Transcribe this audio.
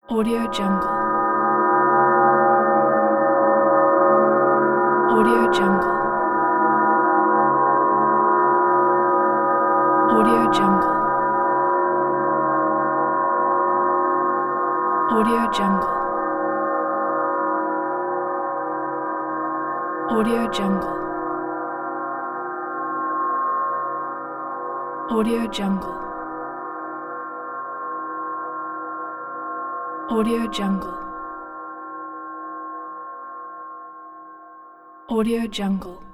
Audio Jungle. Audio Jungle. Audio Jungle. Audio Jungle. Audio Jungle. Audio Jungle. Audio Jungle. Audio Jungle.